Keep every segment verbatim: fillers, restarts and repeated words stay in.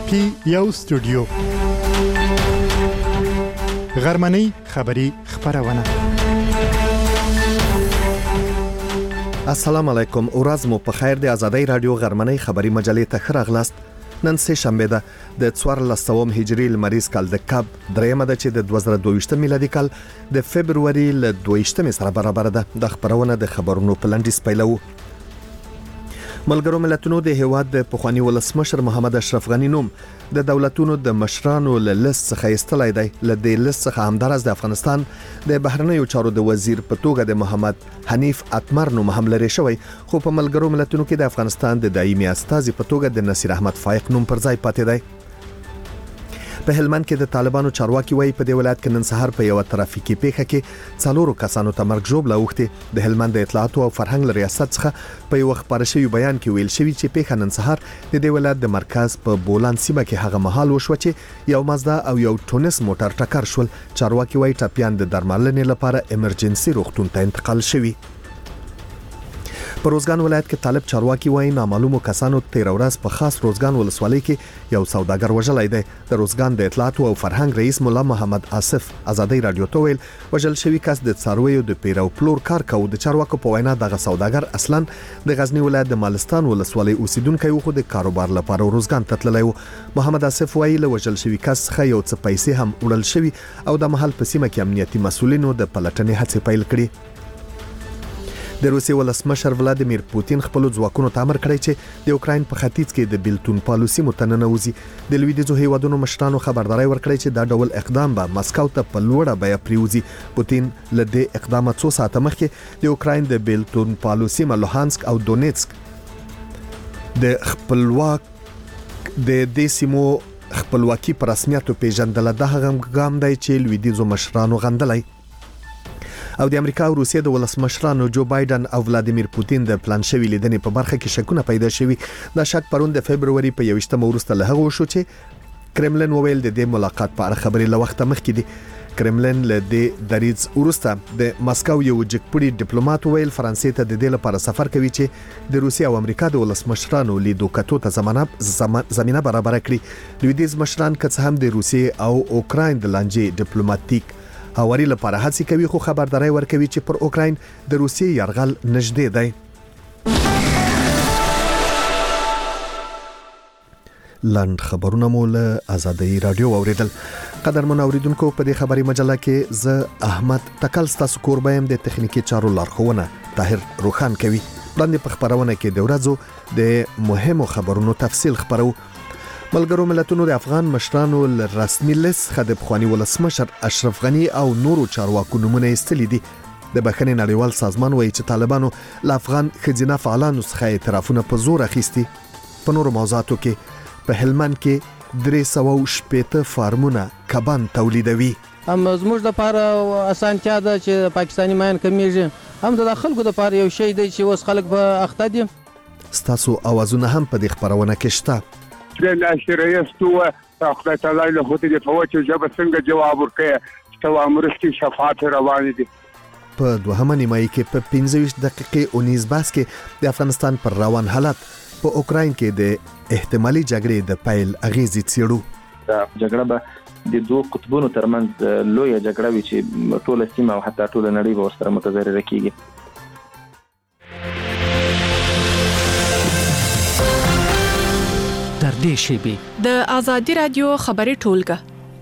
پی یو سټوډیو غرمنۍ خبری خبرونه. السلام علیکم. ورځ مو په خیر. د آزادۍ رادیو غرمنۍ خبری مجلې ته ښه راغلاست. نن سه شنبه ده د څوارلس سوه هجری لمریز کال د کب درېمه ده چې د دوه زره دوه ویشت میلادي کال د فبرवरी ل دوه ویشت سره برابر ده. د خبرونه د خبرونو په لنډیز پیلو. ملګرو ملتونو د هیواد د پخوانی ولسمشر محمد اشرف غنی نوم د دولتونو د مشرانو له لیست څخه ایستلای دی. له دې لیست څخه همدارس د افغانستان د بهرنیو چارو د وزیر په توګه د محمد حنیف اتمر نوم هم لري شوی، خو په ملګرو ملتونو کې د افغانستان د دایمي استازي په توګه د نصیر احمد فایق نوم پر ځای پاتې دی. په هلمند کې د طالبانو چارواکي وایي په دې ولایت کې نن سهار په یو ترافیکي پیښه کې څلورو کسانو ته مرګ ژوبله اوښتې. د هلمند د اطلاعات او فرهنګ له ریاست څخه په یو خبر شوی بیان کې ویل شوی چې پیښه نن سهار د دې ولایت د مرکز په بولان سیمه کې هغه مهال وشو چې یو مازدا او یو ټونس موټر ټکر شول. چارواکي وایي ټپیان د درملنې لپاره امرجنسي روغتون ته انتقال شوی. په روزګان ولایت کې طالب چارواکي وایي نامعلومو کسانو تیر ورځ په خاص روزګان ولسوالۍ کې یو سوداګر وژلای دی. د روزګان د اطلاعات او فرهنګ رئیس مولا محمد آصف آزادۍ رادیو ته ویل وژل شوی کس د څارویو د پیرو پلور کار کوي. د چارواکو په وینا دغه سوداګر اصلا د غزنی ولایت د مالستان ولسوالۍ اوسیدونکی و، خو د کاروبار لپاره روزګان ته تللی و. محمد آصف وایي له وژل شوی کس څخه یو څه پیسې هم وړل شوی او د محل په سیمه کې امنیتي مسؤلینو د پلټنې هڅې پیل کړې. د روسیې ولسمشر ولادیمیر پوتین خپل ځواکونو ته امر کړی چې د اوکراین په ختیځ کې د بیلتون پالیسي متننوزي. د لویدیځو هیوادونو مشرانو خبرداري ورکړی چې دا ډول اقدام به مسکو ته په لوړه بیه پریوزي. پوتین له دې اقدامات څو ساعته مخکې د اوکراین د بیلتون پالیسي لوهانسک او دونیتسک د خپلواک د دې سیمو خپلواکي په رسمیت پیژندل. د هغه ګام دی چې لویدیځو مشرانو غندلای او د امریکا او روسیې د ولسمشرانو جو بایدن او ولادیمیر پوتین د پلان شوی لیدنې په برخه کې شکونه پیدا شوي. دا شک پرون د فبرवरी په یوشتمه وروسته له هغه شو چې کرملین وویل د دې ملاقات په اړه خبرې له وخته مخکې دي. کرملین له دې دریځ وروسته د مسکو یو جګپړي ډیپلوماټ ویل فرانسې ته د دې لپاره سفر کوي چې د روسیې او امریکا د ولسمشرانو لیدو کتو ته زمانه زمينه برابر کړي. لویدیځ مشران که څه هم د روسیې او اوکراین د لانجې ډیپلوماټیک هواري لپاره هڅه کوي، خو خبرداري ورکوي چې پر اوکراین د روسیې یرغل نږدې دی. لاند خبرونه مو له آزادۍ رادیو اوریدل. قدرمن اوریدونکو په دې خبري مجله کې زه احمد تکل ستاسو کوربایم د تخنیکی چارو لارښوونه طاهر روخان کوي. وړاندې په خبرونه کې د ورځو د مهمو خبرونو تفصیل خبرو. ملګرو ملتونو د افغان مشرانو رسمي لیست څخه د پخوانی ولسمشر اشرف غنی او نورو چارواکو نومونه ایستلي دي. د بخښنې نړیوال سازمان وایي چې طالبانو له افغان ښځینه فعالانو څخه اعترافونه په زور اخیستي. په نورو موضوعاتو کې په هلمند کې درې سوه شپېته فارمونه کبان تولیدوي. هم زموږ لپاره اسانتیا ده چې پاکستاني ماین کمیږي، هم د خلکو لپاره یو شی دی چې اوس خلک په اخته دي. ستاسو اوازونه هم په دې خبرونه کې شته. د ناشریه ستوه خدای تعالی له هوته د فوت جواب څنګه جواب ورکړي چې امرستي شفاعت روان دي. په دوهمه نیمایي کې په پنځه ویشت دقیقې اونیز باس کې د افغانستان پر روان حالت په اوکراین کې د احتمالي جګړې د پیل اغیزې څیړو. دا جګړه به د دوه قطبونو ترمنځ لویه جګړه وي چې ټول سیمه او حتی ټول نړۍ به ورسره متضرره کیږي. د آزادۍ رادیو خبري ټولګه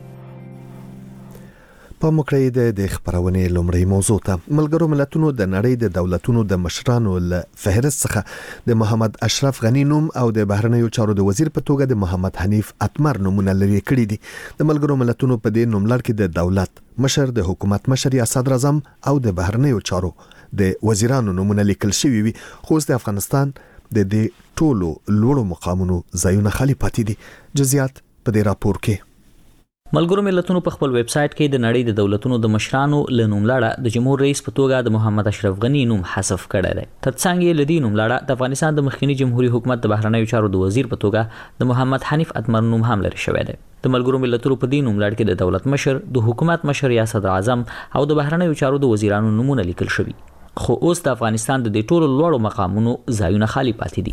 په مکړې د د خبرونه لومړی موضوع ته ملګرو ملتونو د نړۍ د دولتونو د مشرانو له فهرست څخه د محمد اشرف غنی نوم او د بهرنیو چارو د وزیر په توګه د محمد حنیف اتمر نومونه لري کړی دي. د ملګرو ملتونو په دې نوملړ کې د دولت مشر، د حکومت مشر یا صدر اعظم او د بهرنیو چارو د وزیرانو نومونه لیکل شوی وي، خو د افغانستان د دې ټولو لوړو مقامونو ځایونه خالی پاتې دي. جزئیات په دې راپور کې. ملګرو ملتونو په خپل ویب سټ کې د نړۍ د دولتونو د مشرانو له نوملړه د جمهور رئیس په توګه د محمد اشرف غنی نوم حذف کړی دی. ترڅنګ یې لدی نوملړه د افغانستان د مخکنی جمهوریت حکومت د بهرنیو چارو د وزیر په توګه د محمد حنیف اتمر نوم هم لري شوی دی. د ملګرو ملتونو په دې نوملړ کې د دولت مشر، د حکومت مشر یا صدر اعظم او د بهرنیو چارو د وزیرانو نومونه لیکل شوي، خو اوس د افغانستان د ټولو لوړو مقامونو ځایونه خالی پاتې دي.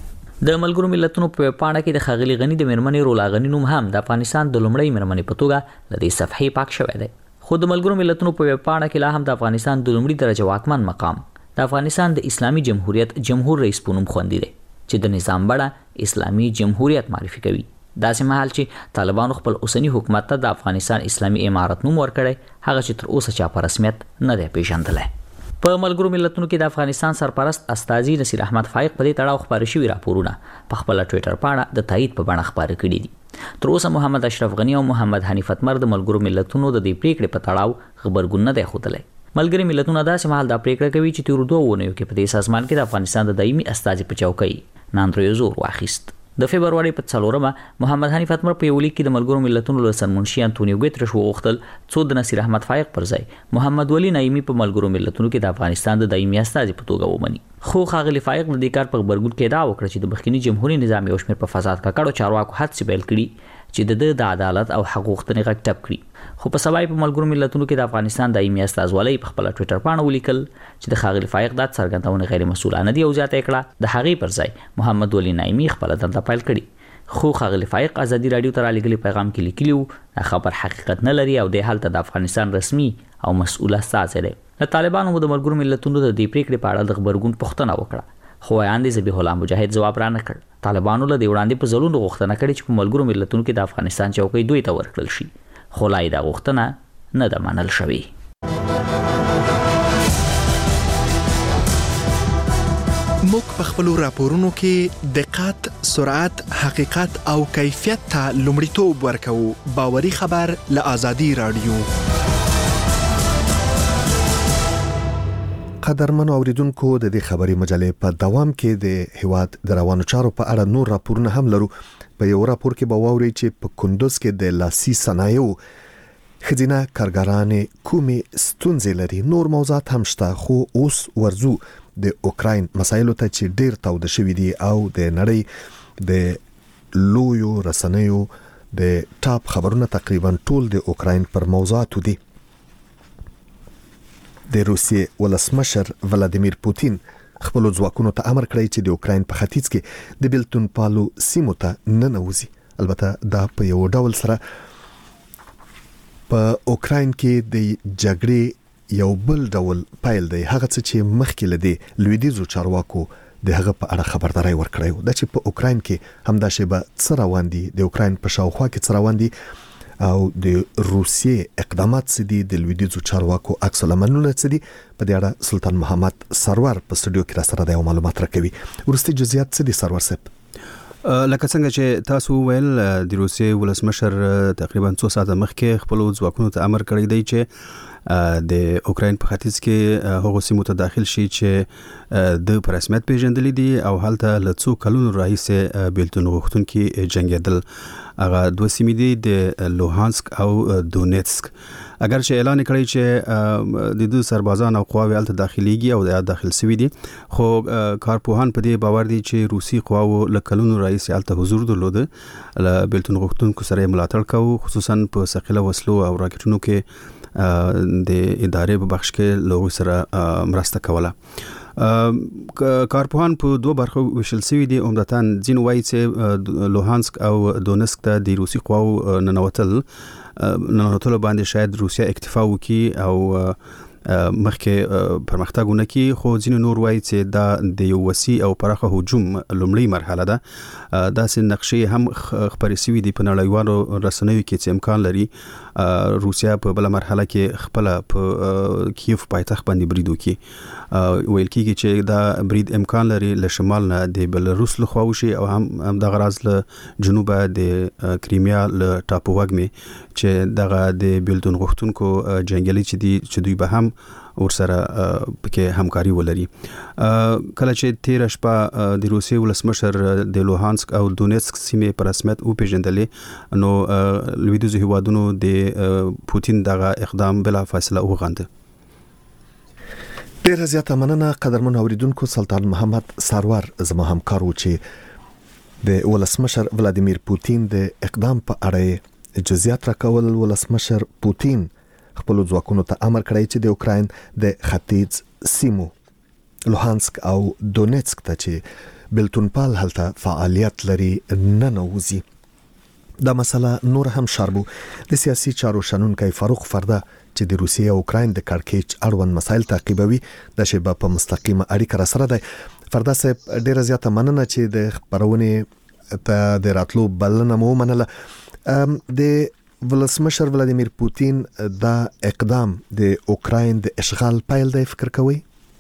د ملګرو ملتونو په پاڼه کې د خاغلی غنی د مرمنې رولا غنی نوم هم د افغانستان د لومړی مرمنې په توګه لدې صفحې پاک شوی دی. خو د ملګرو ملتونو په پاڼه کې لا هم د افغانستان د لومړي درجه واکمن مقام د افغانستان د اسلامي جمهوریت جمهور رئیس په نوم خوندي دی چې د نظام بڼه اسلامي جمهوریت معرفي کوي. داسې مهال چې طالبانو خپل اوسنی حکومت ته د افغانستان اسلامي امارت نوم ورکړی، هغه چې تر اوسه چا په رسمیت نه دی پیژندلی. په ملګرو ملتونو کې د افغانستان سرپرست استاذي نصیر احمد فائق په دې تړاو خبري شوی راپورونه په خپل ټوئیټر پاڼه د تایید په بڼه خبري کړي دي. تر اوسه محمد اشرف غنی او محمد حنیف اتمر د ملګرو ملتونو د دې پریکړې په تړاو خبرګون نه دی ښودلی. ملګري ملتونه داسې مهال دا پریکړه کوي چې تیر دوه اونیو کې په دې سازمان کې د افغانستان د دایمي استازي په چوکۍ ناندریو زور واخیست. د فبرवरी په څلورمه محمد حنیف اتمر په یو لیک کې د ملګرو ملتونو له سرمنشي انټونیو ګوتریش وغوښتل څو د نصیر احمد فائق پر ځای محمد ولی نایمی په ملګرو ملتونو کې د افغانستان د دایمي استازي په توګه ومني. خو ښاغلی فائق د دې کار په خبرګون کې ادعا وکړه چې د مخکنی جمهوریت نظام یو شمېر په فساد ککړو چارواکو حادثې پیل کړي چې د د عدالت او حقوق غوښتنې غږ ټپ کړي. خو په سبا په ملګرو ملتونو کې د افغانستان دایمي استازولۍ په خپل ټوئیټر باندې ولیکل چې د ښاغلی فائق د څرګندونه غیر مسؤلانه دی او زیاته کړه د هغې پر ځای محمد ولی نایمی خپل دنده پیل کړي. خو ښاغلی فائق ازادي رادیو ته رالیږلي پیغام کې لیکلي وو دا خبر حقیقت نه لري او د هلته د افغانستان رسمي او مسؤل استازی دی. د طالبانو د ملګرو ملتونو د دې پریکړې په اړه د خبرګون پوښتنه وکړه، خو وړاندې ذبیح الله مجاهد ځواب را نه کړ. طالبانو له دې وړاندې په ځلونو غوښتنه کړې چې په ملګرو ملتونو کې د افغانستان چوکۍ دوی ته ورکړل شي، خو لا یې دا غوښتنه نه ده منل شوې. موږ په خپلو راپورونو کې دقت، سرعت، حقیقت او کیفیت ته لومړیتوب ورکوو. باوري خبر له آزادي رادیو. قدرمنو اوریدونکو، د دې خبري مجلې په دوام کې د هیواد د روانو چارو په اړه نور راپورونه هم لرو. په یو راپور کې به واورئ چې په کندوز کې د لاسي صنایعو ښځینه کارګرانې کومې ستونزې لري. نور موضوعات هم شته، خو اوس ورځو د اوکراین مسایلو ته چې ډیر تاوده شوي دي او د نړۍ د لویو رسنیو د ټاپ خبرونه تقریبا ټول د اوکراین پر موضوعاتو دي. د روسیې ولسمشر ولادیمیر پوتین خپل ځواکونو ته امر کړی چې د اوکراین په ختیځ کې د بیلتون پالو سیمو ته ننوځي. البته دا په یو ډول سره په اوکراین کې د جګړې یو بل ډول پایل دی، هغه څه چې مخکې لدی لویدیزو چارواکو د هغه په اړه خبرداري ورکړی د چې په اوکراین کې همدا شی به څه روان دي، د اوکراین په شاوخوا کې څه روان دي او د روسیې اقدامات څه دي، د لویدیزو چارواکو عکس العملونه څه دي. په دې اړه سلطان محمد سرور په سټوډیو کې را سره د معلومات راکوي. ورستي جزئیات څه دي سرور صاحب؟ لکه څنګه چې تاسو ویل، د روسیې ولسمشر تقریبا څو ساعته مخکې خپل ځواکونو ته امر کړی دی چې د اوکراین په ختیځ کې هغه سیمو ته داخل شي چې د په رسمیت پیژندل دي او هلته له څو کلونو راهیسې بیلتون غوښتونکي جنګېدل. هغه دوه سیمې دي، د لوهانسک او دونیتسک. اگر چې اعلان کړی چې د دوه سربازان او قواوې هلته داخليږي او د داخل سوي دي، خو کارپوهان په دې باور دي چې روسي قواو له کلونو راهیسې هلته حضور درلوده، له بیلتون غوښتونکو سره ملاتړ کوي، خصوصا په ثقيله وسلو او راکټونو کې د ادارې په بخش کې لوګو سره مرسته کوله. کارپوهان په دوه برخو ویشل شوي دي. عمدتاً ځینې وایي چې لوهانسک او دونسک ته د روسي قواو ننوتل ننوتلو باندې شاید روسیا اکتفا وکړي او مخکې پرمختګونه کوي، خو ځینې نور وایي چې دا د یو وسیع او پراخه هجوم لومړی مرحله ده. داسې نقشې هم خپرې شوي دي په نړیوالو رسنیو کې چې امکان لري روسیا په بله مرحله کې خپل په کیف پایتخت باندې برید وکړي. ویل کېږي چې دا برید امکان لري له شمال نه د بلاروس لخوا وشي او هم همدغه راز له جنوبه د کریمیا له ټاپو وګمې چې دغه د بیلتون غوښتونکو جنګیالي چې دي چې دوی به هم ورسره پکې همکاري ولري. کله چې تیر شپه د روسیې ولسمشر د لوهانسک او دونیتسک سیمې په رسمیت وپیژندلې، نو لویدیځو هیوادونو د پوتین دغه اقدام بلا فاصله وغنده. ډیره زیاته مننه قدرمن اوریدونکو. سلطان محمد سرور زما همکار و چې د ولسمشر ولادیمیر پوتین د اقدام په اړه جزئیات راکول. ولسمشر پوتین خپل ځواکونو ته امر کړی چې د اوکراین د ختیځ سیمو لوهانسک او دونیتسک ته چې بلتونپال هلته فعالیت لري نه نوځي. دا مسله نور هم شاربو د سیاسي چارو شنونکي فاروق فردا چې د روسیې او اوکراین د کړکېچ اړوند مسایل تعقیبوي د شبه په مستقیمه اړیکه را سره دی. فردا صاحب ډیره زیاته مننه چې د خبرونې ته د راتلو بلنه مو منله. د ولسمشر ولادیمیر پوتین دا اقدام د اوکراین د اشغال پیل دی فکر کوي؟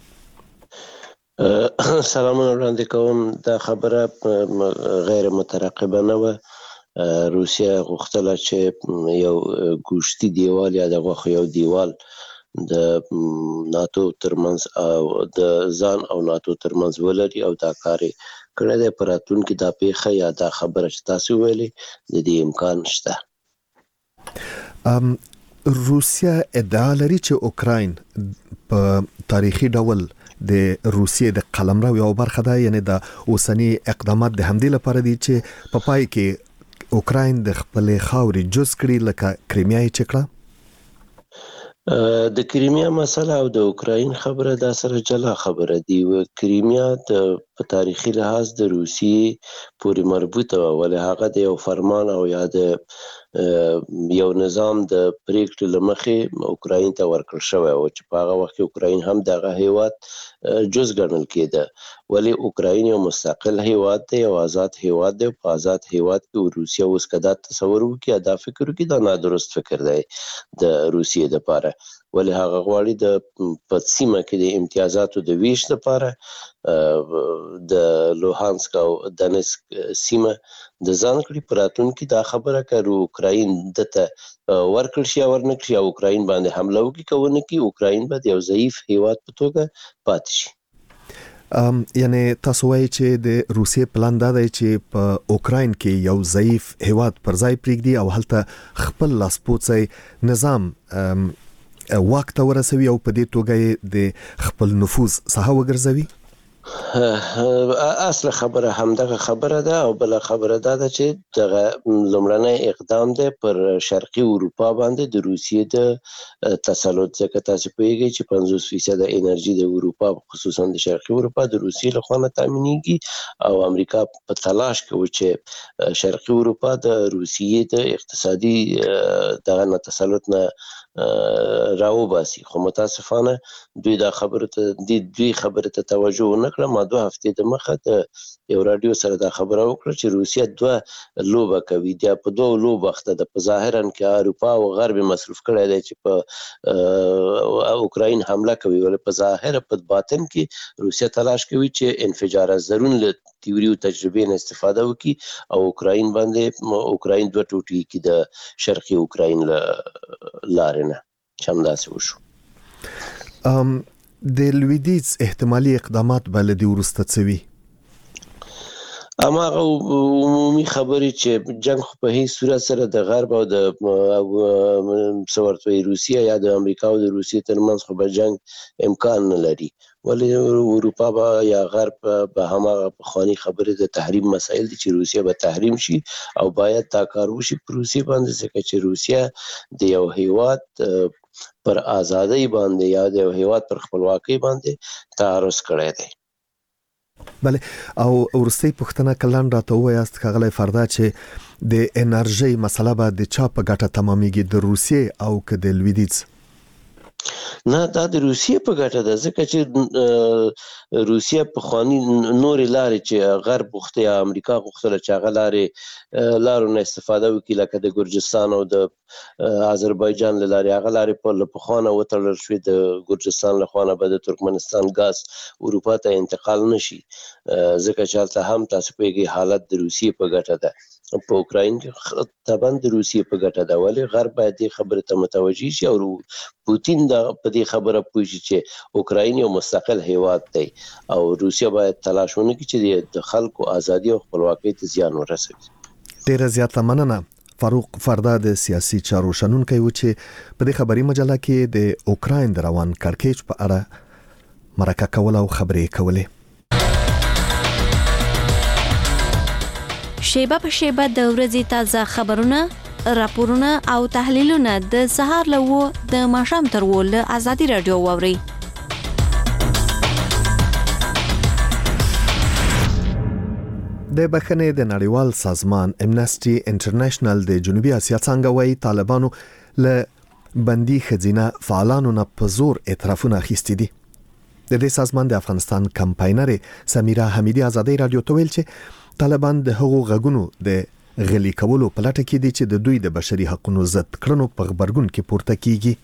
سلامونه وړاندې کوم. دا خبره غیر مترقبه نه وه. روسیه غوښتله چې یو ګوشتي دیوال یا د غوښو یو دیوال د ناتو ترمنځ او د ځان او ناتو ترمنځ ولري او دا کار کړی دی. په راتلونکي دا پیښه یا دا خبره چې تاسو ویلې د دې امکان شته. روسیه ادعا لري چې اوکراین په تاریخي ډول د روسیې د قلمرو یو برخه ده، یعنی د اوسنی اقدامات د همدې لپاره دي چې په پای کې اوکراین د خپل خاورې جز کړي لکه کریمیا یې چې کړه. د کریمیا مسله او د اوکراین خبره دا سره جلا خبره دی. کریمیا د په تاریخي لحاظ د روسیې پورې مربوطه وه، ولې هغه د یو فرمان او یا د یو نظام د پریکړې له مخې اوکراین ته ورکړل شوی و چې په هغه وخت کې اوکراین هم دغه هیواد جز ګڼل کېده. ولې اوکراین یو مستقل هیواد دی، یو آزاد هیواد دی. په آزاد هیواد کې روسیه اوس که دا تصور وکړي دا فکر وکړي دا نادرست فکر دی د روسیې دپاره. ولې هغه غواړي د په سیمه کې د امتیازاتو د ویش لپاره د لوهانسک او دنسک سیمه د ځان کړي. په راتلونکي دا خبره که اوکراین دته ورکړل شي یا ورنکړل شي او اوکراین باندې حمله وکړي که ونه کړي، اوکراین به د یو ضعیف هیواد په توګه پاتې شي. یعنی تاسو وایي چې د روسیې پلان دا دی چې په اوکراین کې یو ضعیف هیواد پر ځای پرېږدي او هلته خپل لاسپوڅی نظام واک ته ورسوي او په دې توګه د خپل نفوذ ساحه وګرځوي. اصل خبره همدغه خبره ده او بل خبره ده چې دغه لومړنی اقدام ده پر شرقي اروپا باندې د روسیې د تسلط، ځکه تاسو پوهیږئ چې پنځوس فیصد انرژي د اروپا خصوصا د شرقي اروپا د روسیې له خوا نه تامینېږي او امریکا په تلاش کوي چې شرقي اروپا د روسیې د اقتصادي دغه نه تسلط نه راوباسي. خو متاسفانه دوی دا خبره ته دوی خبره ته توجه ونه کړه. ما دوه هفتې د مخه د یو رادیو سره دا خبره وکړه چې روسیه دوه لوبه کوي. دا په دوه لوبه اخته ده. په ظاهرا کې اروپا او غرب مصروف کړی دی چې په اوکراین حمله کوي، ولې په ظاهر په باطن کې روسیه تلاش کوي چې انفجار الزرون له تیوري او تجربې نه استفاده وکړي او اوکراین باندې اوکراین دوه ټوټې کړي د شرقي اوکراین لارې نه چې همداسې وشو. د لویدیځ احتمالي اقدامات به له دې وروسته څه وي؟ هماغه عمومي خبرې چې جنګ خو په هیڅ صورت سره د غرب او د څه ورته وایي روسیه یا د امریکا او د روسیې ترمنځ خو به جنګ امکان نه لري. ولې اروپا به یا غرب به هماغه پخواني خبرې د تحریم مسایل دي چې روسیه به تحریم شي او باید دا کار وشي په روسیې باندې، ځکه چې روسیه د یو هیواد پر آزادۍ باندې یا د یو هیواد پر خپلواکۍ باندې تعرض کړی دی. بله، او ورستۍ پوښتنه کلان راته ووایاست ښاغلی فردا چې د انرژۍ مسله به د چا په ګټه تمامیږي، د روسیې او که د لویدیځ؟ نه، دا د روسیې په ګټه ده، ځکه چې روسیه پخواني نورې لارې چې غرب غوښته یا امریکا غوښتله چې هغه لارې لارو نه استفاده وکړي، لکه د ګرجستان او د آذربایجان له لارې، هغه لارې له پخوا نه وتړل شوې. د ګرجستان له خوا نه به د ترکمنستان ګاز اروپا ته انتقال نشي، ځکه چې هلته هم تاسو پوهېږئ حالت د روسیې په ګټه ده. په اوکراین کې طبعا د روسیې په ګټه ده، ولې غرب باید دې خبرې ته متوجه شي او پوتین دا په دې خبره پوه شي چې اوکراین یو مستقل هیواد دی او روسیه باید تلاش ونه کړي چې د خلکو ازادي او خپلواکۍ ته زیان ورسوي. ډېره زیاته مننه. فاروق فردا د سیاسي چارو شنونکی و چې په دې خبري مجله کې د اوکراین د روان کړکېچ په اړه مرکه کوله او خبرې کولې. شیبه په شیبه د ورځې تازه خبرونه، راپورونه او تحلیلونه د سهار له و د ماښام تر و له آزادي رادیو واورئ. د بخښنې د نړیوال سازمان امنسټي انټرنیشنل د جنوبي اسیا څنګه وایي طالبانو له بندي خزینه فعالانو نه په زور اعترافونه اخیستي دي. د دې سازمان د افغانستان کمپاینر سمیرا حمیدی ازادي رادیو ته ویل چې طالبان د هغو غږونو د غلي کولو په لټه کې دي چې د دوی د بشري حقوقو ضد کړنو په خبرګون کې پورته کیږي.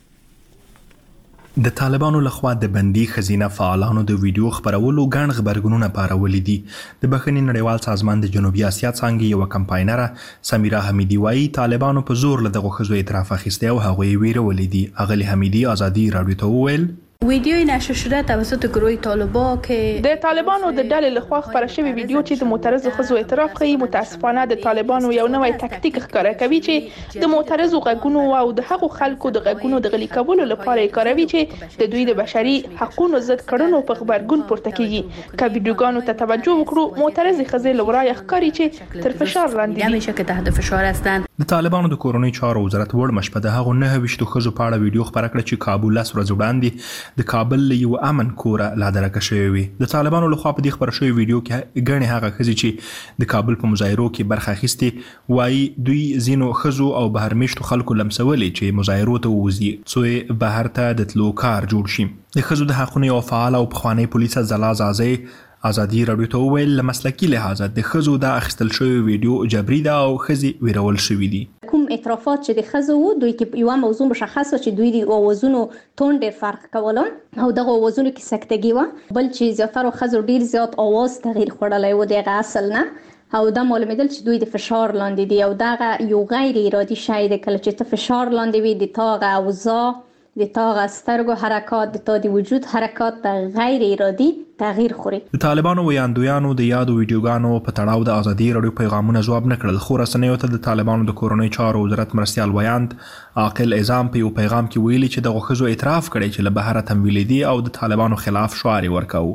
د طالبانو لخوا د بندي خزینه فعالانو د ویډیو خبرولو ګڼ خبرګونونه پارولې دي. د بخښنې نړیوال سازمان د جنوبي اسیا څنګه یو کمپاینر سمیرا حمیدی وايي طالبانو په زور له دغه خزو اعتراف اخیسته او هغه ویرولې دي. اغلی حمیدی ازادي رادیو ته وویل ویدیوی نشر شده توسط گروه طالبان که د طالبانو د ډلې لخوا خبره شوی ویډیو چې د معترضو ښځو اعتراف کوي متاسفانه د طالبانو یو نوی تکتیک ښکاره کوي چې د معترضو غږونو او د هغو خلکو د غږونو د غلي کولو لپاره یې کاروي چې د دوی د بشري حقوقو ضد کړنو په خبرګون پورته کیږي. که ویډیوګانو ته توجه وکړو معترضې ښځې له ورایه ښکاري چې تر فشار لاندې دي. همیشه که تحت فشار هستند. د طالبانو د کورنۍ چارو وزارت وړ مشپه د هغو نه ویشتو ښځو په اړه ویډیو خبره کړه چې کابل لاس ورځ وړاندې د کابل له یو امن کوره لادرکه شوی وي. د طالبانو لخوا په دې خبره شوی ویډیو کې ګڼې هغه ښځې چې د کابل په مظاهرو کې برخه اخیستې وایي دوی ځینو ښځو او بهرمیشتو خلکو لمسولې چې مظاهرو ته ووځي څو بهر ته د تلو کار جوړ شي. د ښځو د حقونو یو فعال او پخوانی پولیس ځلا زازی ازادي رادیو ته وویل له مسلکي لحاظه د ښځو د اخیستل شوی ویډیو جبري ده او ښځې ویرول شوي دي. کوم اعترافات چې د ښځو وو دوی کې یو موضوع مشخص و چې دوی د اوازونو تون ډېر فرق کولو او دغه اوازونو کې سکتګي و بل چې زیاتره ښځو ډېر زیات اواز تغییر خوړلی و دغه اصل نه او دا معلومېدل چې دوی د فشار لاندې دي او دغه یو غیر ارادي شی دی. کله چې ته فشار لاندې وي د تا هغه اوضاع د تا هغه سترګو حرکات د تا د وجود حرکات د غیر ارادي تغییر خوري. د طالبانو ویاندویانو د یادو ویډیوګانو په تړاو د ازادي رادیو پیغامونه جواب نه کړل. خو رسنیو ته د طالبانو د کورنۍ چارو وزارت مرستیال ویاند عاقل اعظام په یو پیغام کې ویلي چې دغه ښځو اعتراف کړی چې له بهره تمویلې دي او د طالبانو خلاف شعار ورکاو.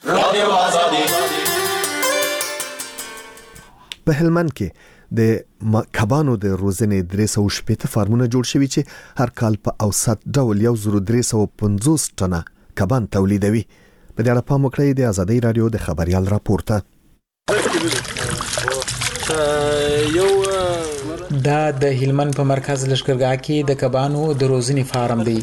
په هلمند کې د کبانو د روزنې درې سوه شپېته فارمونه جوړ شوي چې هر کال په اوسط ډول یو زر درې سوه پنځوس ټنه کبان تولیدوي. په دې اړه پام وکړئ د ازادي رادیو د خبريال راپور ته. دا د هلمند په مرکز لشکرګاه کې د کبانو د روزنې فارم دی.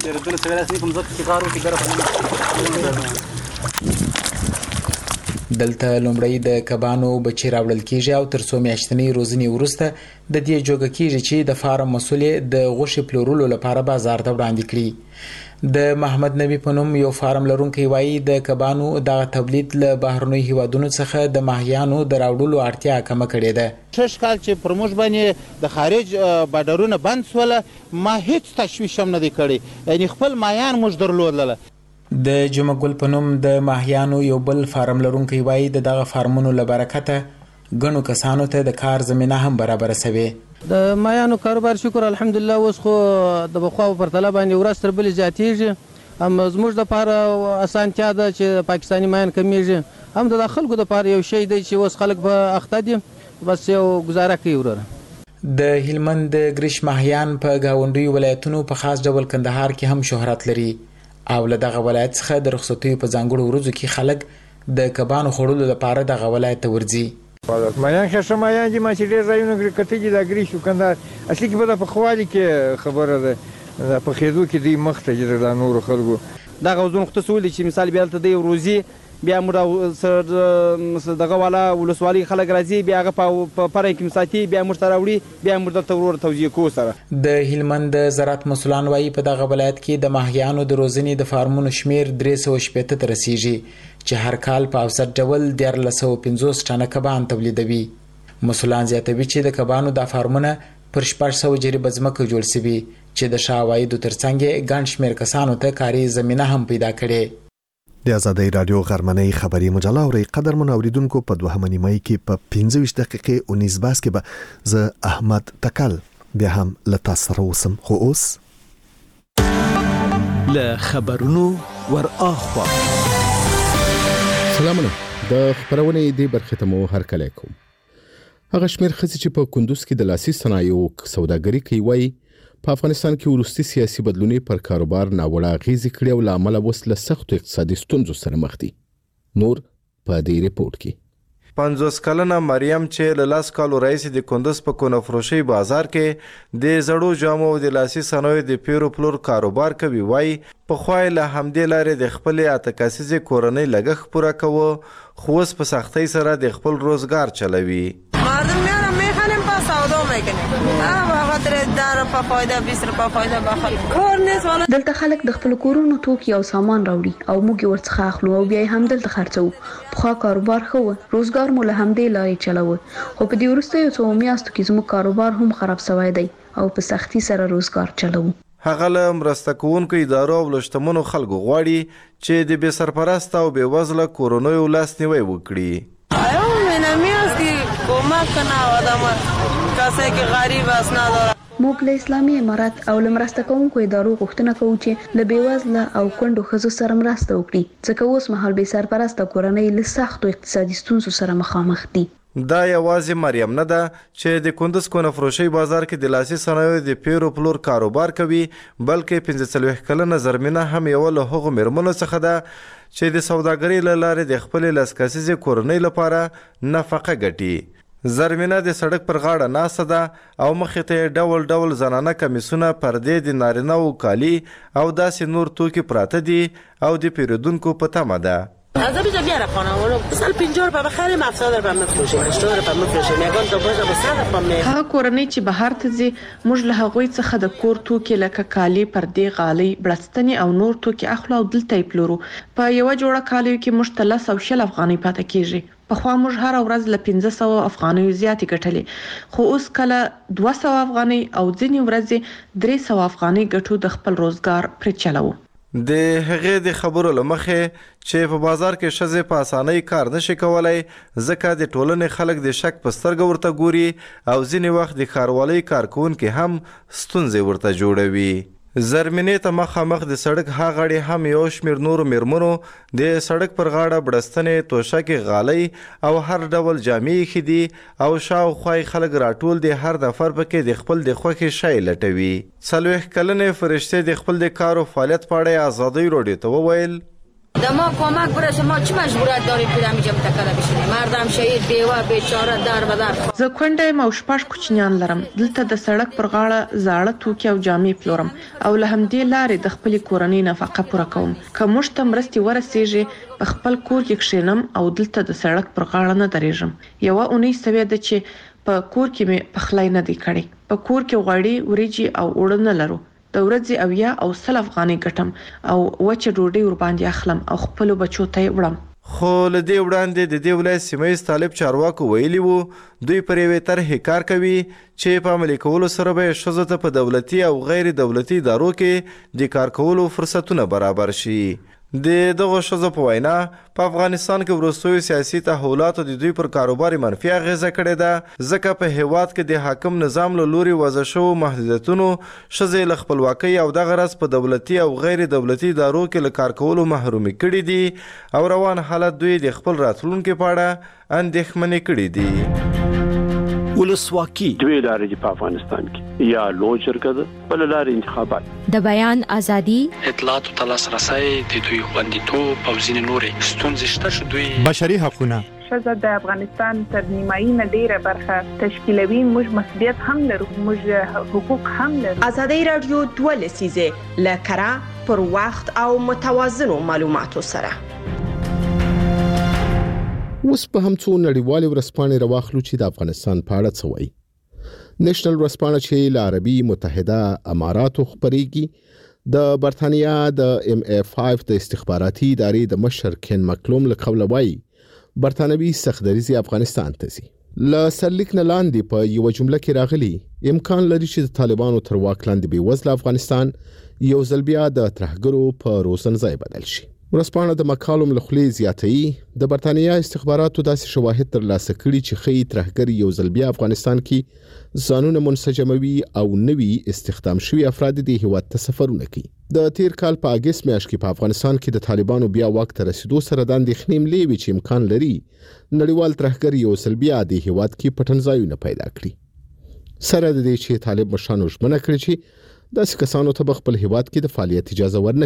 دلته لومړی د کبانو بچی راوړل کیږي او تر څو میاشتنۍ روزنې وروسته د دې جوګه کیږي چې د فارم مسؤل د غوښې پلورلو لپاره بازار ته وړاندې کړي. د محمد نبی په نوم یو فارم لرونکی وایي د کبانو د تولید له بهرنیو هیوادونو څخه د ماهیانو د راوړلو اړتیا کمه کړې ده. شش کال چې پر موږ باندې د خارج بارډرونه بند سول ما هیڅ تشویش هم نه دی کړی یعنی خپل ماهیان موږ درلودل. د جمعه ګل په نوم د ماهیانو یو بل فارم لرونکی وایي د دغه فارمونو له برکته ګڼو کسانو ته د کار زمینه هم برابره سوې. د ماهیانو کاروبار شکر الحمدلله اوس خو د بخوا په پرتله باندې ورځ تر بلې زیاتېږي. هم زموږ دپاره اسانتیا ده چې پاکستاني ماهیان کمیږي هم د خلکو دپاره یو شی دی چې اوس خلک په اخته دي بس یو گزاره کوي وروره. د هلمند د ګریش ماهیان په ګاونډیو ولایتونو په خاص ډول کندهار کې هم شهرت لري او له دغه ولایت څخه د رخصتیو په ځانګړو ورځو کې خلک د کبانو خوړلو لپاره دغه ولایت ته ورځي. مایان ښه مایان دي ما چې ډېر ځایونه کتلي د ګریش او کندهار اصلي کې به د پخوالي کې خبره ده د پخېدو کې دوی مخ ته دي د نورو خلکو دغه وزن خو څه ولي چې مثال بیا ته دی روزي بیا موږ دغه والا ولسوالۍ خلک راځي بیا هغه په پره کې مساتي بیا موږ ته راوړي بیا موږ دلته ورور توزیع کوو سره. د هلمند زراعت مسؤلان وایي په دغه ولایت کې د ماهیانو د روزنې د فارمونو شمیر درې سوه شپېته ته رسیږي چې هر کال په اوسط ډول دیارلس سوه پنځوس ټنه کبان تولیدوي. مسؤلان زیاتوي چې د کبانو دا فارمونه پر شپږ سوه جریبه ځمکه جوړ سوي چې د ښه عوایدو ترڅنګ ګڼ شمېر کسانو ته کاري زمینه هم پیدا کړې. د ازادي رادیو غرمنۍ خبري مجله اوري قدرمن اوریدونکو په دوهمه نیمه کې په پنځه ویشت دقیقې او نصف باس کې به ز احمد تکل بیا هم لتا سره وسم خو اوس له خبرونو ور اخوا سلامونه د خبرونه دې برخه ته مو هرکلی کوم. هغه شمیر خصي چې په کندوز کې د لاسي صنایعو سوداګري کوي وایي په افغانستان کې وروستي سیاسي بدلونونه پر کاروبار ناوړه اغیزې کړې او لامل وس له سختو اقتصادي ستونزو سره مخ دي. نور په دې ریپورت کې پنځوس کلنه مریم چې له لس کالو راهیسې د کندوز په کونفروشۍ بازار کې د زړو جامو او د لاسي صنایعو د پیرو پلور کاروبار کوي، وایي پخوا یې له همدې لارې د خپلې اته کسیزې کورنۍ لګښت پوره کوه، خو اوس په سختۍ سره د خپل روزګار چلوي. مردم میارن میخریم پا سودا میکنیم به خاطر در په فایده بیست روپه فایده به خلک کار نیست. دلته خلک د خپل کورونو توکي او سامان راوړي او موږ ورڅخه اخلو او بیا هم دلته خرڅو. پخوا کاروبار ښه و، روزګار مو له همدې لارې چلوه، خو په دې وروستیو څو میاشتو کې زموږ کاروبار هم خراب شوی دی او په سختۍ سره روزګار چلوو. هغه له مرسته کوونکو ادارو او له شتمنو خلکو غواړي چې د بې سرپرسته او بې وزله کورنیو لاسنیوی وکړي. موږ له اسلامي امارت او له مرسته کوونکو ادارو غوښتنه کوو چې له بې وزله او کونډو ښځو سره مرسته وکړي، ځکه اوس مهال بې سرپرسته کورنۍ له سختو اقتصادي ستونزو سره مخامخ دي. دا یوازې مریم نه ده چې د کندوز کونفروشۍ بازار کې د لاسي صنایعو د پیرو پلور کاروبار کوي، بلکې پنځه څلوېښت کلنه زرمینه هم یوه له هغو میرمنو څخه ده چې د سوداګرۍ له لارې د خپلې لس کسیزې کورنۍ لپاره نفقه ګټي. زرمینه د سړک پر غاړه ناسته ده او مخې ته یې ډول ډول زنانه کمیسونه، پردې، د نارینه‌وو کالي او داسې نور توکي پراته دي او د پیرودونکو په تمه ده. از بیجا بیاره خانه ولو مثلا پنجاه روپه بخریم هفتاد روپه میفروشیم هشتاد روپه میفروشیم یگان تا باز به صد روپه می هغه کورنۍ چې بهر ته ځي موږ له هغوی څخه د کور توکي لکه کالي، پردې، غالۍ، بړستنې او نور توکي اخلو او دلته یې پلورو. په یوه جوړه کالیو کې موږ ته لس او شل افغانۍ پاتې کیږي. پخوا موږ هر ورځ له پنځه سوه افغانیو زیاتې ګټلې، خو اوس کله دوه سوه افغانۍ او ځینې ورځې درې سوه افغانۍ ګټو د خپل روزګار پرې چلوو. د هغې د خبرو له مخې چې په بازار کې ښځې په اسانۍ کار نشي کولی، ځکه د ټولنې خلک د شک په سترګه ورته ګوري او ځینې وخت د ښاروالۍ کارکوونکي هم ستونزې ورته جوړوي. زرمینې ته مخامخ د سړک ها غاړې هم یو شمېر نورو میرمنو د سړک پر غاړه بړستنې، توشکې، غالۍ او هر ډول جامې ایښي دي او شاوخوا یې خلک راټول دي، هر نفر پکې د خپل د خوښې شی لټوي. څلوېښت کلنې فرشتې د خپل د کار او فعالیت په اړه ازادۍ راډیو ته وویل: در ما کمک برسه، ما چه مجبوریت داریم که اینجا متکل بشینیم؟ مردم شهید، بیوه، بیچاره در به در. زه کونډه یم او شپږ کوچنیان لرم. دلته د سړک پر غاړه زاړه توکي او جامې پلورم او له همدې لارې د خپلې کورنۍ نفقه پوره کوم. که موږ ته مرستې ورسیږي په خپل کور کې کښېنم او دلته د سړک پر غاړه نه درېږم. یوه اونۍ سوې ده چې په کور کې مې پخلی نه دی کړی. په کور کې غوړي، وریجې او اوړه نه لرو. د ورځې اویا او سل افغانۍ ګټم او وچه ډوډۍ ورباندې اخلم او خپلو بچو ته یې وړم. خو له دې وړاندې د دې ولایت سیمه ییز طالب چارواکو ویلي وو دوی پر یوې طرحې کار کوي چې په عملي کولو سره به یې ښځو ته په دولتي او غیر دولتي ادارو کې د کار کولو فرصتونه برابر شي. د دغو ښځو په وینا په افغانستان کې وروستیو سیاسي تحولاتو د دوی پر کاروبار منفي اغیزه کړې ده، ځکه په هیواد کې د حاکم نظام له لوري وضع شوو محدودیتونو ښځې له خپلواکۍ او دغه راز په دولتي او غیر دولتي ادارو کې له کار کولو محرومې کړي دي او روان حالت دوی د خپل راتلونکي په اړه اندېښمنې کړي دي. ولسواکي دوی لارې دي په افغانستان کې، یا لوی جرګه ده، بل لارې انتخابات. د بیان ازادي، اطلاعاتو ته لاسرسی، د دوی خوندیتوب او ځینې نورې ستونزې شته چې دوی بشري حقونه ښځه د افغانستان تر نیمایي نه ډیره برخه تشکیلوي. موږ مسؤلیت هم لرو، موږ حقوق هم لرو. ازادي رادیو دوه لسیزه له کره پر وخت او متوازنو معلوماتو سره. اوس په هم څو نړیوالې ورځپاڼې راواخلو چې د افغانستان په اړه څه وایي. نېشنل ورځپاڼه چې له عربي متحده اماراتو خپرېږي د برتانیا د ام ای فایو د استخباراتي ادارې د مشر کین مکلوم له قوله وایي برتانوي سختدریزي افغانستان ته ځي. له سرلیک نه لاندې په یوه جمله کې راغلي امکان لري چې د طالبانو تر واک لاندې بېوزله افغانستان یو ځل بیا د ترهګرو په روزنځای بدل شي. ورځپاڼه د مکالم له خولې زیاتوي د برتانیا استخباراتو داسې شواهد ترلاسه کړي چې ښیي ترهګر یو ځل بیا افغانستان کې ځانونه منسجموي او نوي استخدام شوي افراد د هیواد ته سفرونه کوي. د تیر کال په اګست میاشت کې په افغانستان کې د طالبانو بیا واک ته رسیدو سره د اندېښنې ملې وي چې امکان لري نړیوال ترهګر یو ځل بیا د هیواد کې پټنځایونه پیدا کړي. سره د دې چې طالب مشرانو ژمنه کړې چې داسې کسانو ته خپل هیواد کې د فعالیت اجازه ورنکړي.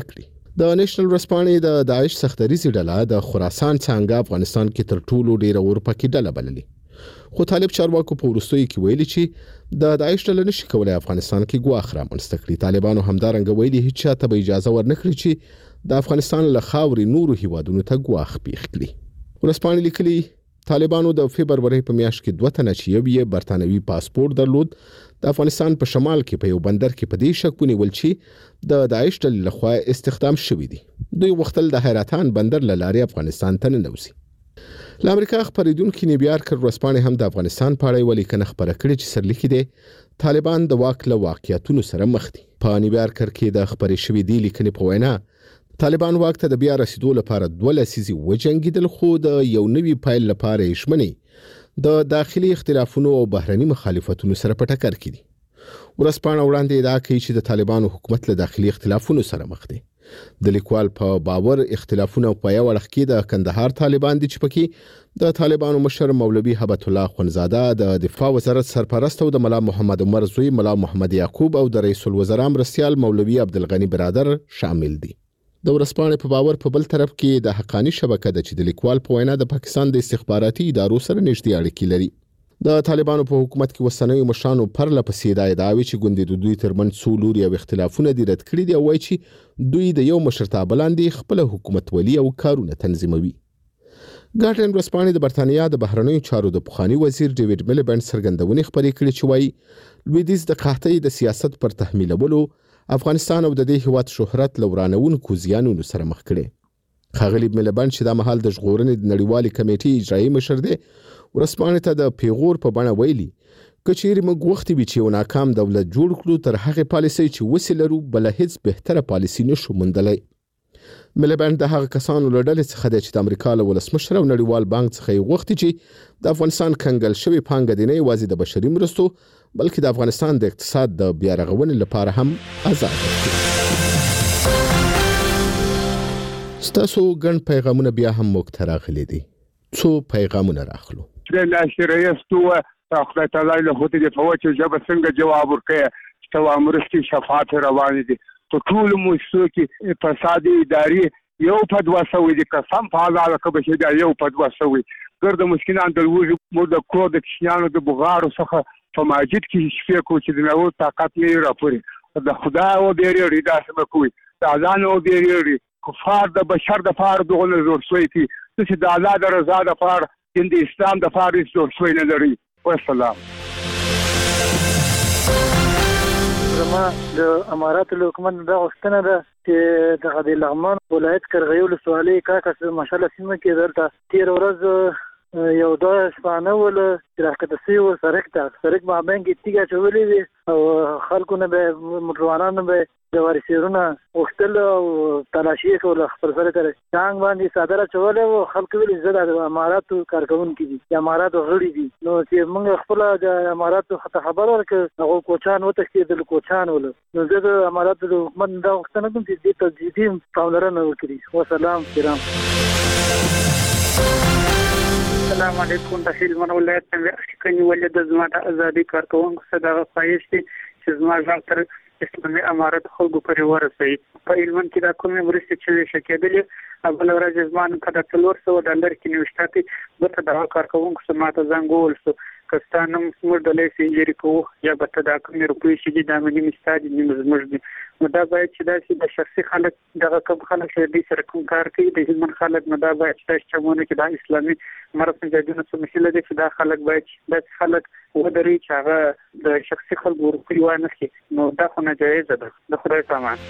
د نېشنل ورځپاڼې د داعش سختریزي ډله د خراسان څنګه افغانستان کې تر ټولو ډیره اورپکې ډله بللې. خو طالب چارواکو په وروستیو کې ویلي چې د داعش ډله نشي کولای افغانستان کې ګواښ رامنځته کړي. طالبانو همدارنګه ویلي هیڅ چا ته اجازه ورنکړي چې د افغانستان له خاورې نورو هیوادونو ته ګواښ پیښ کړي. ورځپاڼې لیکلي طالبانو د فبرورۍ په میاشت کې دوه تنه چې یو یې برتانوي پاسپورت درلود د افغانستان په شمال کې په یو بندر کې په دې شک ونیول چې د داعش ډلې لخوا استخدام شوی دی. دوی غوښتل د حیرتان بندر له لارې افغانستان ته ننوځي. له امریکا خبرېدونکي نیویارک ورځپاڼې هم د افغانستان په اړه یوه لیکنه خپره کړې چې سرلیکي دی طالبان د واک له واقعیتونو سره مخ دي. په نیویارک کې د خبرې شوې دې لیکنې په وینا طالبان واک ته د بیا رسیدو لپاره دوه لسیزې وجنګېدل، خو د یو نوي پایل لپاره یې ژمنې د داخلي اختلافونو او بهرني مخالفتونو سره په ټکر کې دي. ورځپاڼه وړاندې ادعا کوي چې د طالبانو حکومت له داخلي اختلافونو سره مخ دی. د لیکوال په باور اختلافونه په یو اړخ کې د کندهار طالبان دي چې پکې د طالبانو مشر مولوي هبت الله خونزاده، د دفاع وزارت سرپرست او د ملا محمد عمر زوی ملا محمد یعقوب او د رئیس الوزرا مرستیال مولوي عبدالغنی برادر شامل دي. د ورځپاڼې په باور په بل طرف کې د حقانی شبکه د چې د لیکوال په وینا د پاکستان د استخباراتي ادارو سره نږدې اړیکې لري. د طالبانو په حکومت کې وسنوي مشرانو پرله پسې دا ادعاوې چې ګوندې د دوی ترمنځ څو لوري او اختلافونه دي رد کړي دي او وایي چې دوی د یو مشرتابه لاندې خپل حکومت ولي او کارونه تنظیموي. ګارډین ورځپاڼې د برتانیا د بهرنیو چارو د پخوانی وزیر ډیوډ میلبند څرګندونې خپرې کړې چې وایي لویدیځ د قحطۍ د سیاست پر تحمیلولو افغانستان او د دې هیواد شهرت لورانونکو زیانونو سره مخ کړي. ښاغلي میلبند چې د مهال د ژغورنې د نړیوالې کمیټې اجرایي مشر دی ورځپاڼې ته د پیغور په بڼه ویلي که چیرې موږ وختي وي چې یو ناکام دولت جوړ کړو تر هغې پالیسۍ چې وسې لرو بله هیڅ بهتره پالیسي نشو موندلی. میلبند د هغه کسانو له ډلې څخه دی چې د امریکا له ولسمشر او نړیوال بانک څخه یې غوښتي چې د افغانستان کنګل شوې پانګه دې نه یوازې د بشري مرستو بلکې د افغانستان د اقتصاد د بیا رغونې لپاره هم آزاد کړي. ستاسو ګڼ پیغامونه بیا هم موږ ته راغلي دي. څو پیغامونه راخلو. لاشي رئیس تو خدای تعالی له هوته د فوج جواب څنګه جواب ورکړي چې توا مرستي شفاعت روان دي په ټول موسسو کې فسادي اداري یو پدوا سوي دي قسم په الله کبه چې دا یو پدوا سوي ګرد مسکینان د وجود مو د کو د کشنانو د بغارو څخه په ماجد کې شفیع کو چې د نو طاقت نه راپوري د خدای او بیري دا سم کوي د اذان او بیري کفار د بشر د فار دغه زور شوي چې د الله د رضا د فار د اسلام د فار زور شوي نه لري. والسلام. زما د امارات حکومت د غوښتنه ده چې د غدي لغمان ولایت کرغیول سوالي کاکس ماشاءالله سیمه کې درته تیر ورځ یو دا شپانه ول چې راکته سی و سرک ته سرک ما باندې تیګه چولې او خلکو نه به موټروانانو به د وارثیرونه وختل او تلاشي کول خپل سره تر څنګه باندې صادره چولې او خلکو ویل زړه د اماراتو کارکون کې دي د اماراتو غړي دي نو چې موږ خپل د اماراتو خبر ورکړ هغه کوچان وته چې د کوچان ول نو زه د اماراتو د حکومت دا وختنه کوم چې د تجدید پاملرنه وکړي. والسلام کرام. السلام علیکم. تحصیل من ولایت څنګه کني ولې د زما د ازادي کارکونکو صدقه خواهش دي چې زما ځان تر اسلامي امارات خلکو پرې ورسوي. په علم کې دا کومې مرستې چې شکېدلې بل ورځ زمان کده څلور سوه ډالر کې نیوشتاتي بته د کارکونکو سماته زنګول سو کستانم موږ د لیسي جری کو یا بته دا کومې روپۍ چې د امني مستاد نیمه زموږ نو دا باید چې دا چې د شخصي خلک دغه کوم خلک چې د سره کوم کار کوي د هیڅ خلک نو دا باید چې چمونه کې د اسلامي مرسته جديونه څه مسله دي چې دا خلک باید د خلک ودري چې هغه د شخصي خلکو روپۍ وانه شي نو دا خو نه جایز ده. د خدای سامان.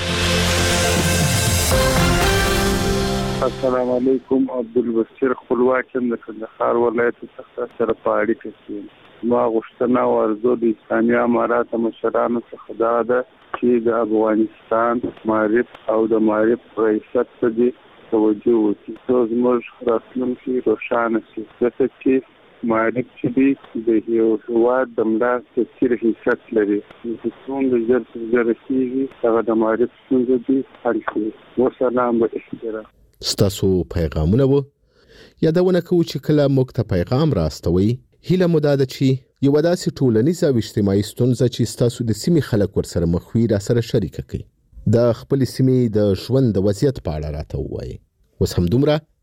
السلام علیکم. عبدالبصیر خپلواک یم د کندهار ولایت څخه سره په اړیکه کې ما غوښتنه او ارزو د اسلامي امارات مشرانو څخه دا ده چې د افغانستان معرف او د معرف ریاست ته دي توجه وکړي څو زموږ راتلونکي روښانه شي ځکه چې معرف چې دی د یو هېواد د ملا کثیر حیثیت لري چې څومره ژر تر ژره کېږي هغه د معرف ستونزه دي حل کړي. وسلام به احترام. ستاسو پیغامونه وو یادونه کوو چې کله موږ ته پیغام راستوي هیله مو دا ده چې یو داسې ټولنیزه او اجتماعي ستونزه چې ستاسو د سیمې خلک ورسره مخ وي را سره شریکه کړئ. د خپل سیمې د ژوند د وضعیت په اړه راته ووایي. اوس هم دومره.